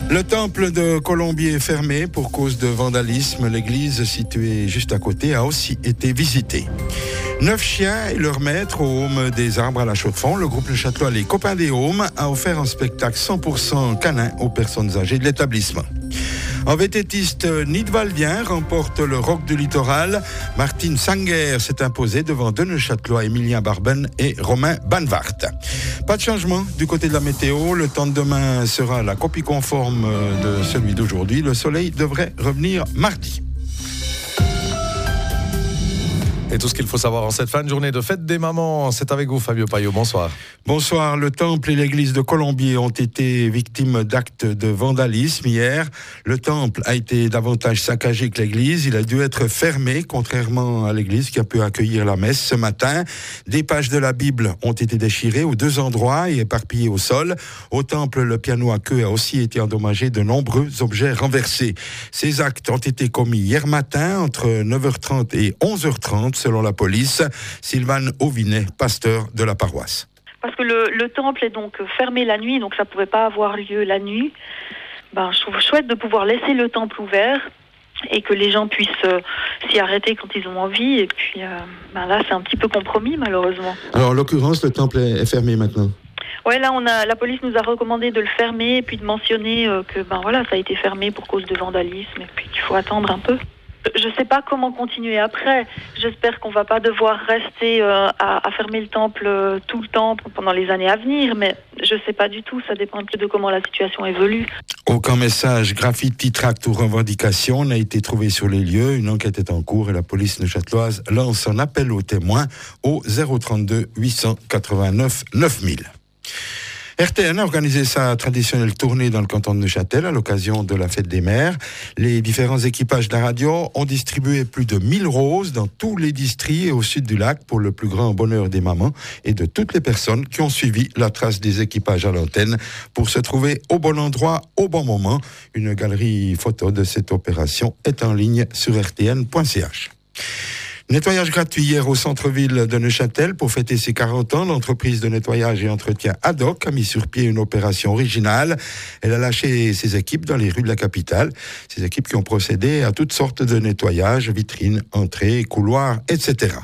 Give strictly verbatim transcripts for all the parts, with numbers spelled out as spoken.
Le temple de Colombier est fermé pour cause de vandalisme. L'église située juste à côté a aussi été visitée. Neuf chiens et leur maître au Home des Arbres à la Chaux-de-Fonds. Le groupe Le Châtelois, les copains des Homes, a offert un spectacle cent pour cent canin aux personnes âgées de l'établissement. En vététiste, Nidwaldien remporte le Rock du Littoral. Martine Sanger s'est imposée devant deux Neuchâtelois, Emilien Barben et Romain Banvart. Pas de changement du côté de la météo. Le temps de demain sera la copie conforme de celui d'aujourd'hui. Le soleil devrait revenir mardi. Et tout ce qu'il faut savoir en cette fin de journée de fête des mamans, c'est avec vous Fabio Paillot, bonsoir. Bonsoir, le temple et l'église de Colombier ont été victimes d'actes de vandalisme hier. Le temple a été davantage saccagé que l'église, il a dû être fermé, contrairement à l'église qui a pu accueillir la messe ce matin. Des pages de la Bible ont été déchirées aux deux endroits et éparpillées au sol. Au temple, le piano à queue a aussi été endommagé, de nombreux objets renversés. Ces actes ont été commis hier matin entre neuf heures trente et onze heures trente. Selon la police, Sylvane Auvinet, pasteur de la paroisse. Parce que le, le temple est donc fermé la nuit, donc ça ne pouvait pas avoir lieu la nuit. Ben, je trouve chouette de pouvoir laisser le temple ouvert et que les gens puissent euh, s'y arrêter quand ils ont envie. Et puis euh, ben là, c'est un petit peu compromis, malheureusement. Alors, en l'occurrence, le temple est, est fermé maintenant. Ouais, là, on a, la police nous a recommandé de le fermer et puis de mentionner euh, que ben voilà, ça a été fermé pour cause de vandalisme et puis qu'il faut attendre un peu. Je ne sais pas comment continuer après. J'espère qu'on ne va pas devoir rester euh, à, à fermer le temple euh, tout le temps pendant les années à venir, mais je ne sais pas du tout. Ça dépend un peu de comment la situation évolue. Aucun message, graffiti, tract ou revendication n'a été trouvé sur les lieux. Une enquête est en cours et la police neuchâteloise lance un appel aux témoins au zéro trente-deux huit cent quatre-vingt-neuf neuf mille. R T N a organisé sa traditionnelle tournée dans le canton de Neuchâtel à l'occasion de la fête des mères. Les différents équipages de la radio ont distribué plus de mille roses dans tous les districts et au sud du lac pour le plus grand bonheur des mamans et de toutes les personnes qui ont suivi la trace des équipages à l'antenne pour se trouver au bon endroit au bon moment. Une galerie photo de cette opération est en ligne sur r t n point c h. Nettoyage gratuit hier au centre-ville de Neuchâtel pour fêter ses quarante ans. L'entreprise de nettoyage et entretien Ad Hoc a mis sur pied une opération originale. Elle a lâché ses équipes dans les rues de la capitale. Ces équipes qui ont procédé à toutes sortes de nettoyages, vitrines, entrées, couloirs, et cetera.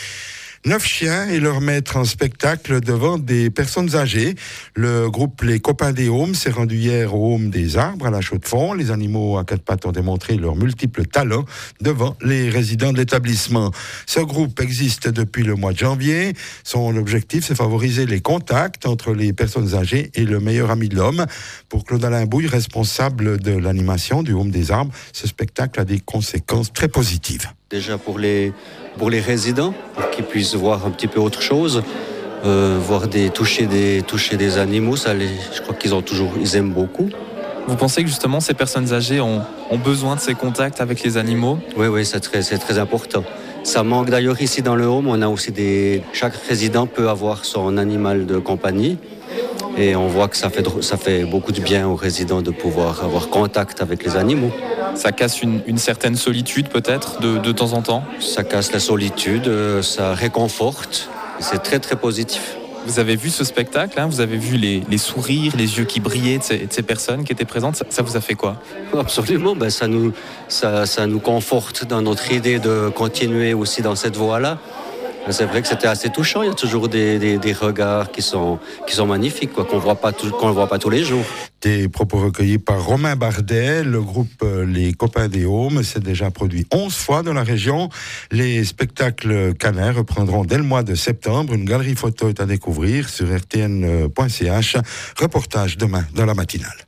Neuf chiens et leur maître en spectacle devant des personnes âgées. Le groupe Les Copains des Homes s'est rendu hier au Home des Arbres à la Chaux-de-Fonds. Les animaux à quatre pattes ont démontré leurs multiples talents devant les résidents de l'établissement. Ce groupe existe depuis le mois de janvier. Son objectif, c'est favoriser les contacts entre les personnes âgées et le meilleur ami de l'homme. Pour Claude-Alain Bouille, responsable de l'animation du Home des Arbres, ce spectacle a des conséquences très positives. Déjà pour les, pour les résidents, pour qu'ils puissent voir un petit peu autre chose, euh, voir des, toucher, des, toucher des animaux, ça les, je crois qu'ils ont toujours, ils aiment beaucoup. Vous pensez que justement ces personnes âgées ont, ont besoin de ces contacts avec les animaux ? Oui, oui, c'est très, c'est très important. Ça manque d'ailleurs ici dans le home, on a aussi des, chaque résident peut avoir son animal de compagnie. Et on voit que ça fait, ça fait beaucoup de bien aux résidents de pouvoir avoir contact avec les animaux. Ça casse une, une certaine solitude peut-être de, de temps en temps ? Ça casse la solitude, ça réconforte. C'est très très positif. Vous avez vu ce spectacle, hein ? Vous avez vu les, les sourires, les yeux qui brillaient de ces, de ces personnes qui étaient présentes. Ça, ça vous a fait quoi ? Absolument, ben ça, nous, ça, ça nous conforte dans notre idée de continuer aussi dans cette voie-là. C'est vrai que c'était assez touchant. Il y a toujours des, des, des regards qui sont, qui sont magnifiques, quoi, qu'on voit pas tout, qu'on ne voit pas tous les jours. Des propos recueillis par Romain Bardet. Le groupe Les Copains des Homes s'est déjà produit onze fois dans la région. Les spectacles canins reprendront dès le mois de septembre. Une galerie photo est à découvrir sur r t n point c h. Reportage demain dans la matinale.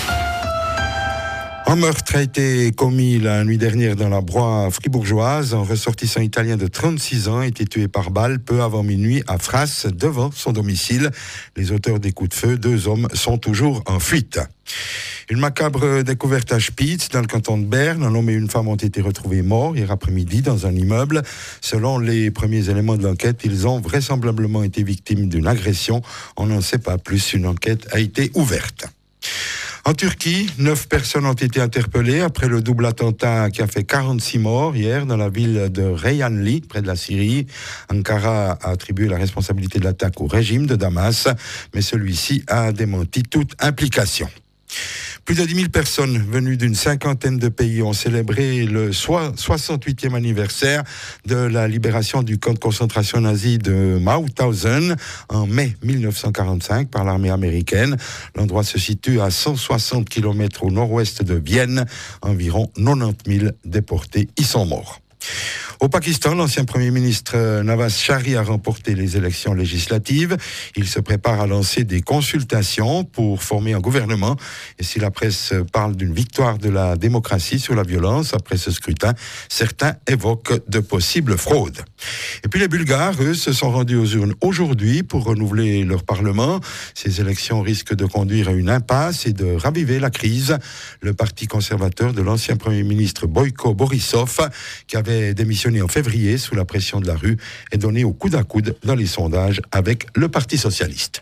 Un meurtre a été commis la nuit dernière dans la Broye fribourgeoise. Un ressortissant italien de trente-six ans a été tué par balle peu avant minuit à Frasse, devant son domicile. Les auteurs des coups de feu, deux hommes, sont toujours en fuite. Une macabre découverte à Spitz, dans le canton de Berne. Un homme et une femme ont été retrouvés morts hier après-midi dans un immeuble. Selon les premiers éléments de l'enquête, ils ont vraisemblablement été victimes d'une agression. On n'en sait pas plus. Une enquête a été ouverte. En Turquie, neuf personnes ont été interpellées après le double attentat qui a fait quarante-six morts hier dans la ville de Reyhanli, près de la Syrie. Ankara a attribué la responsabilité de l'attaque au régime de Damas, mais celui-ci a démenti toute implication. Plus de dix mille personnes venues d'une cinquantaine de pays ont célébré le soixante-huitième anniversaire de la libération du camp de concentration nazi de Mauthausen en mai mille neuf cent quarante-cinq par l'armée américaine. L'endroit se situe à cent soixante kilomètres au nord-ouest de Vienne. Environ quatre-vingt-dix mille déportés y sont morts. Au Pakistan, l'ancien Premier ministre Nawaz Sharif a remporté les élections législatives. Il se prépare à lancer des consultations pour former un gouvernement. Et si la presse parle d'une victoire de la démocratie sur la violence après ce scrutin, certains évoquent de possibles fraudes. Et puis les Bulgares, eux, se sont rendus aux urnes aujourd'hui pour renouveler leur parlement. Ces élections risquent de conduire à une impasse et de raviver la crise. Le parti conservateur de l'ancien Premier ministre Boyko Borisov, qui avait démissionné en février sous la pression de la rue, est donné au coude à coude dans les sondages avec le Parti socialiste.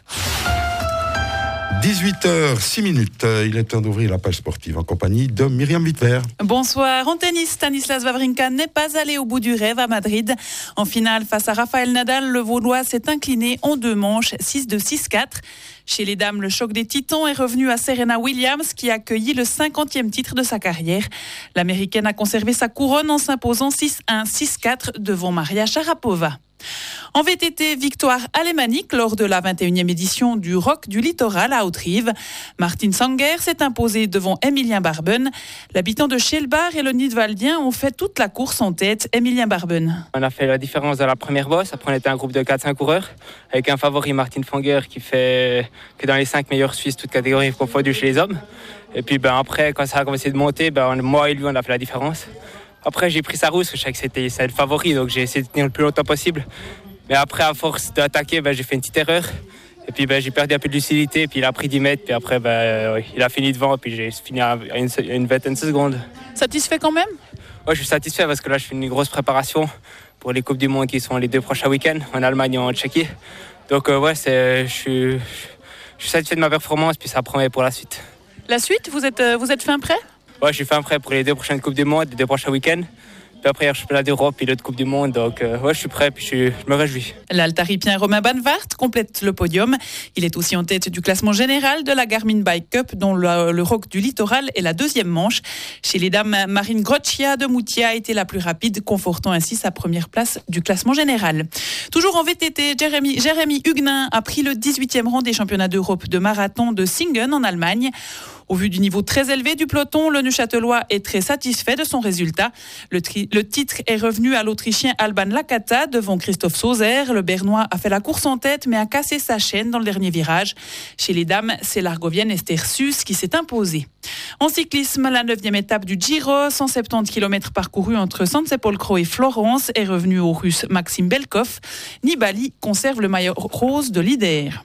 dix-huit heures six minutes, il est temps d'ouvrir la page sportive en compagnie de Myriam Wittwer. Bonsoir. En tennis, Stanislas Wawrinka n'est pas allé au bout du rêve à Madrid. En finale, face à Rafael Nadal, le Vaudois s'est incliné en deux manches, six deux six quatre. Chez les dames, le choc des titans est revenu à Serena Williams qui a accueilli le cinquantième titre de sa carrière. L'Américaine a conservé sa couronne en s'imposant six un six quatre devant Maria Sharapova. En V T T, victoire alémanique lors de la vingt et unième édition du Rock du Littoral à Haute-Rive. Martin Sanger s'est imposé devant Emilien Barben. L'habitant de Schelbach et le Nidwaldien ont fait toute la course en tête. Emilien Barben. On a fait la différence dans la première bosse. Après, on était un groupe de quatre cinq coureurs avec un favori, Martin Sanger, qui fait que dans les cinq meilleurs Suisses, toutes catégories confondues chez les hommes. Et puis ben, après, quand ça a commencé de monter, ben, moi et lui, on a fait la différence. Après, j'ai pris sa rousse, je savais que c'était, c'était le favori, donc j'ai essayé de tenir le plus longtemps possible. Mais après, à force d'attaquer, ben, j'ai fait une petite erreur. Et puis, ben, j'ai perdu un peu de lucidité, puis il a pris dix mètres, puis après, ben, il a fini devant, puis j'ai fini à une, une vingtaine de secondes. Satisfait quand même ? Ouais, je suis satisfait parce que là, je fais une grosse préparation pour les Coupes du Monde qui sont les deux prochains week-ends, en Allemagne et en Tchéquie. Donc, euh, ouais, c'est, je, suis, je suis satisfait de ma performance, puis ça promet pour la suite. La suite, vous êtes, vous êtes fin prêt ? Ouais, je suis fin prêt pour les deux prochaines Coupes du Monde, les deux prochains week-ends. Puis après, il y a le championnat d'Europe et l'autre Coupe du Monde. Donc, euh, ouais, je suis prêt, puis je, suis, je me réjouis. L'Altaripien Romain Banvart complète le podium. Il est aussi en tête du classement général de la Garmin Bike Cup, dont le, le Rock du Littoral est la deuxième manche. Chez les dames, Marine Grocchia de Moutier a été la plus rapide, confortant ainsi sa première place du classement général. Toujours en V T T, Jérémy, Jérémy Huguenin a pris le dix-huitième rang des championnats d'Europe de marathon de Singen en Allemagne. Au vu du niveau très élevé du peloton, le Neuchâtelois est très satisfait de son résultat. Le, tri- le titre est revenu à l'Autrichien Alban Lacata devant Christophe Sauzer. Le Bernois a fait la course en tête mais a cassé sa chaîne dans le dernier virage. Chez les dames, c'est l'Argovienne Esther Sus qui s'est imposée. En cyclisme, la neuvième étape du Giro, cent soixante-dix kilomètres parcourus entre San Sepolcro et Florence, est revenue au Russe Maxime Belkov. Nibali conserve le maillot rose de leader.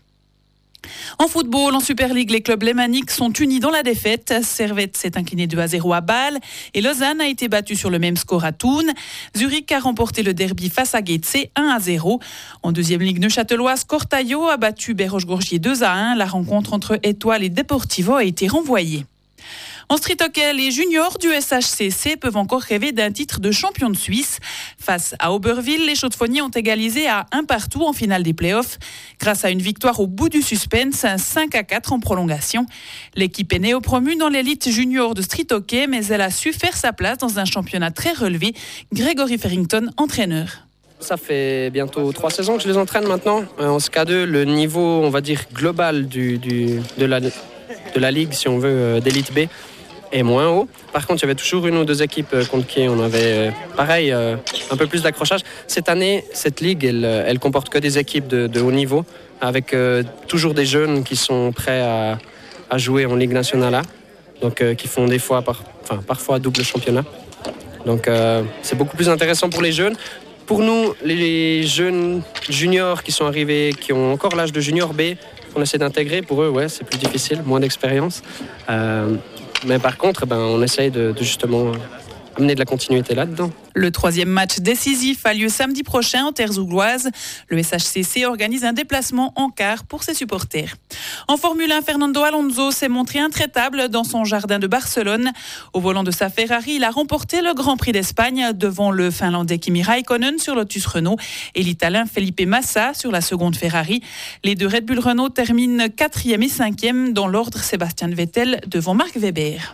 En football, en Super League, les clubs lémaniques sont unis dans la défaite. Servette s'est incliné deux à zéro à Bâle et Lausanne a été battue sur le même score à Thun. Zurich a remporté le derby face à Getse un à zéro. En deuxième ligue neuchâteloise, Cortaillot a battu Béroche-Gourgier deux à un. La rencontre entre Étoile et Deportivo a été renvoyée. En street hockey, les juniors du S H C C peuvent encore rêver d'un titre de champion de Suisse. Face à Auberville, les Chaudefonniers ont égalisé à un partout en finale des playoffs. Grâce à une victoire au bout du suspense, un cinq à quatre en prolongation. L'équipe est néo-promue dans l'élite junior de street hockey, mais elle a su faire sa place dans un championnat très relevé. Grégory Farrington, entraîneur. Ça fait bientôt trois saisons que je les entraîne maintenant. En S K deux, le niveau, on va dire, global du, du, de, la, de la ligue, si on veut, d'élite B, est moins haut. Par contre, il y avait toujours une ou deux équipes contre qui on avait, pareil, un peu plus d'accrochage. Cette année, cette ligue, elle, elle comporte que des équipes de, de haut niveau, avec euh, toujours des jeunes qui sont prêts à, à jouer en Ligue nationale A, donc euh, qui font des fois, par, enfin, parfois double championnat. Donc euh, c'est beaucoup plus intéressant pour les jeunes. Pour nous, les jeunes juniors qui sont arrivés, qui ont encore l'âge de junior B, qu'on essaie d'intégrer, pour eux, ouais, c'est plus difficile, moins d'expérience. Euh, Mais par contre, ben, on essaye de, de justement amener de la continuité là-dedans. Le troisième match décisif a lieu samedi prochain en terre zouglioise. Le S H C C organise un déplacement en quart pour ses supporters. En Formule un, Fernando Alonso s'est montré intraitable dans son jardin de Barcelone. Au volant de sa Ferrari, il a remporté le Grand Prix d'Espagne devant le Finlandais Kimi Raikkonen sur Lotus Renault et l'Italien Felipe Massa sur la seconde Ferrari. Les deux Red Bull Renault terminent quatrième et cinquième dans l'ordre, Sébastien Vettel devant Mark Webber.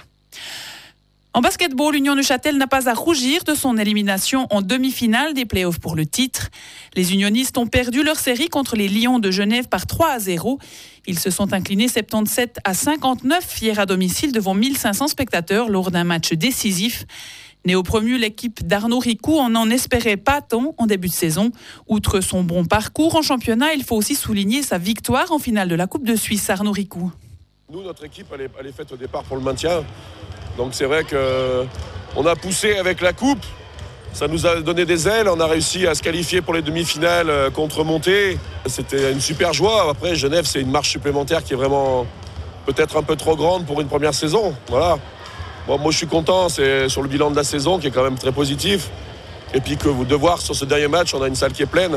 En basketball, l'Union Neuchâtel n'a pas à rougir de son élimination en demi-finale des playoffs pour le titre. Les unionistes ont perdu leur série contre les Lions de Genève par trois à zéro. Ils se sont inclinés soixante-dix-sept à cinquante-neuf hier à domicile devant mille cinq cents spectateurs lors d'un match décisif. Néo-promu, l'équipe d'Arnaud Ricou en en espérait pas tant en début de saison. Outre son bon parcours en championnat, il faut aussi souligner sa victoire en finale de la Coupe de Suisse. Arnaud Ricou. Nous, notre équipe, elle est, elle est faite au départ pour le maintien. Donc c'est vrai qu'on a poussé avec la coupe, ça nous a donné des ailes, on a réussi à se qualifier pour les demi-finales contre Monté. C'était une super joie. Après, Genève, c'est une marche supplémentaire qui est vraiment peut-être un peu trop grande pour une première saison. Voilà. Bon, moi, je suis content, c'est sur le bilan de la saison qui est quand même très positif. Et puis que vous de voir sur ce dernier match, on a une salle qui est pleine.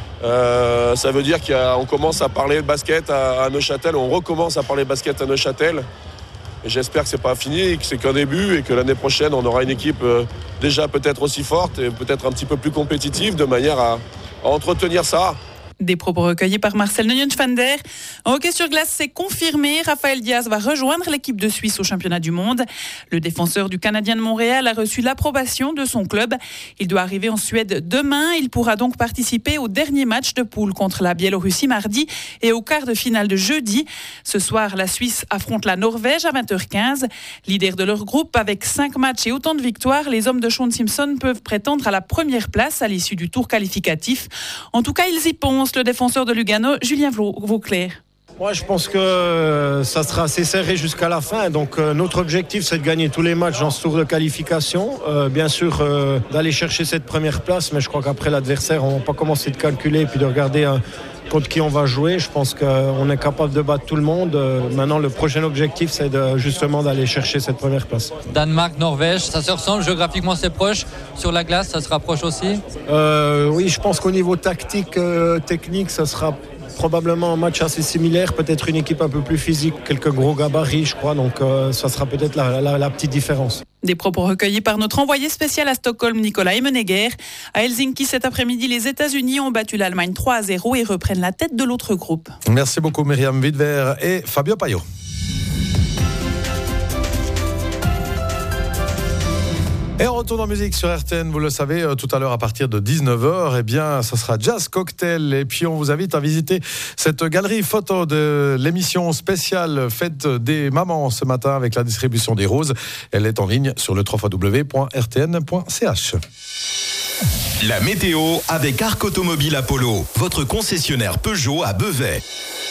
Euh, ça veut dire qu'on commence à parler basket à, à Neuchâtel, on recommence à parler basket à Neuchâtel. Et j'espère que c'est pas fini, que c'est qu'un début et que l'année prochaine, on aura une équipe euh, déjà peut-être aussi forte et peut-être un petit peu plus compétitive de manière à, à entretenir ça. Des propos recueillis par Marcel Neuenschwander. En hockey sur glace, c'est confirmé. Raphaël Diaz va rejoindre l'équipe de Suisse au championnat du monde. Le défenseur du Canadien de Montréal a reçu l'approbation de son club. Il doit arriver en Suède demain. Il pourra donc participer au dernier match de poule contre la Biélorussie mardi et au quart de finale de jeudi. Ce soir, la Suisse affronte la Norvège à vingt heures quinze. Leader de leur groupe, avec cinq matchs et autant de victoires, les hommes de Sean Simpson peuvent prétendre à la première place à l'issue du tour qualificatif. En tout cas, ils y pensent. Le défenseur de Lugano, Julien Vauclair. Moi, je pense que ça sera assez serré jusqu'à la fin. Donc, euh, notre objectif, c'est de gagner tous les matchs dans ce tour de qualification. Euh, bien sûr, euh, d'aller chercher cette première place. Mais je crois qu'après l'adversaire, on ne va pas commencer de calculer et puis de regarder euh, contre qui on va jouer. Je pense qu'on est capable de battre tout le monde. Euh, maintenant, le prochain objectif, c'est de, justement d'aller chercher cette première place. Danemark, Norvège, ça se ressemble. Géographiquement, c'est proche. Sur la glace, ça se rapproche aussi euh, Oui, je pense qu'au niveau tactique, euh, technique, ça sera probablement un match assez similaire, peut-être une équipe un peu plus physique, quelques gros gabarits, je crois, donc euh, ça sera peut-être la, la, la petite différence. Des propos recueillis par notre envoyé spécial à Stockholm, Nicolas Emenegger. À Helsinki, cet après-midi, les États-Unis ont battu l'Allemagne trois à zéro et reprennent la tête de l'autre groupe. Merci beaucoup Myriam Widver et Fabio Payot. Et on retourne en musique sur R T N, vous le savez, tout à l'heure à partir de dix-neuf heures, eh bien, ça sera Jazz Cocktail. Et puis, on vous invite à visiter cette galerie photo de l'émission spéciale Fête des mamans ce matin avec la distribution des roses. Elle est en ligne sur le w w w point r t n point c h. La météo avec Arc Automobile Apollo, votre concessionnaire Peugeot à Bevey.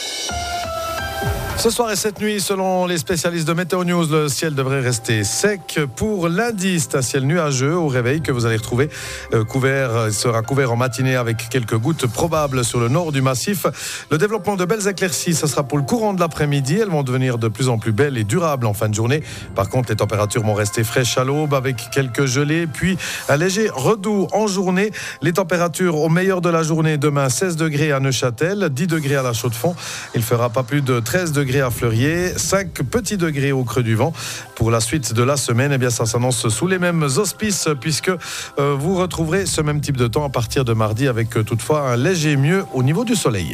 Ce soir et cette nuit, selon les spécialistes de Météo News, le ciel devrait rester sec. Pour lundi, c'est un ciel nuageux au réveil que vous allez retrouver euh, couvert, il sera couvert en matinée avec quelques gouttes probables sur le nord du massif. Le développement de belles éclaircies, ce sera pour le courant de l'après-midi. Elles vont devenir de plus en plus belles et durables en fin de journée. Par contre, les températures vont rester fraîches à l'aube avec quelques gelées, puis un léger redoux en journée. Les températures au meilleur de la journée, demain seize degrés à Neuchâtel, dix degrés à la Chaux-de-Fonds. Il fera pas plus de treize degrés à Fleurier, cinq petits degrés au creux du vent. Pour la suite de la semaine, eh bien, ça s'annonce sous les mêmes auspices puisque euh, vous retrouverez ce même type de temps à partir de mardi avec euh, toutefois un léger mieux au niveau du soleil.